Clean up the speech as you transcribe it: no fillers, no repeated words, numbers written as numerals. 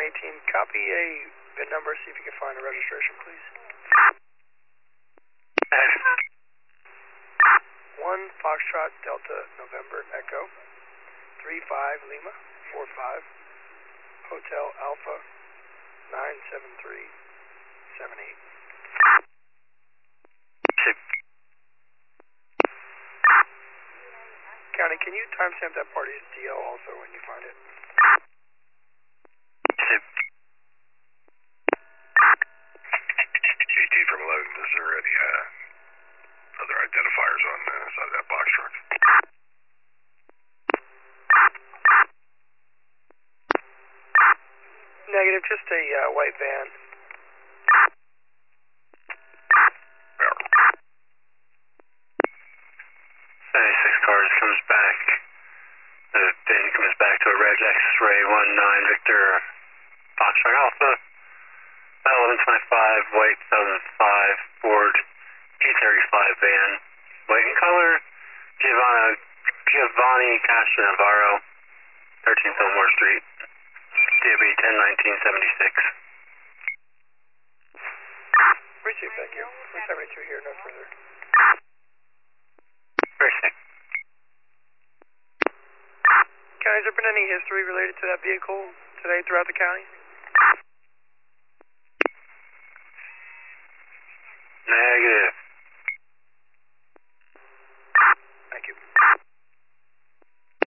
Copy a VIN number, see if you can find a registration, please. 1 Foxtrot Delta November Echo 35 Lima 45 Hotel Alpha 97378. County, can you timestamp that party's DL also when you find it? GT from 11, is there any other identifiers on the side of that box truck? Negative, just a white van. 96 cars comes back. The VIN comes back to a Reg X-Ray 19 Victor Foxtrot Alpha 1125 white 2005 Ford P35 van, white in color, Giovanni Castro Navarro, 13 Fillmore Street, DOB 101976. Received, thank you. 472 here, no further. Appreciate it. County, has there been any history related to that vehicle today throughout the county? Negative.